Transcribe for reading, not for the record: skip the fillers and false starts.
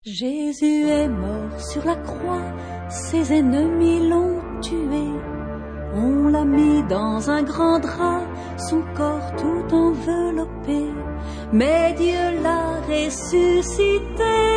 Jésus est mort sur la croix, ses ennemis l'ont tué. On l'a mis dans un grand drap, son corps tout enveloppé. Mais Dieu l'a ressuscité.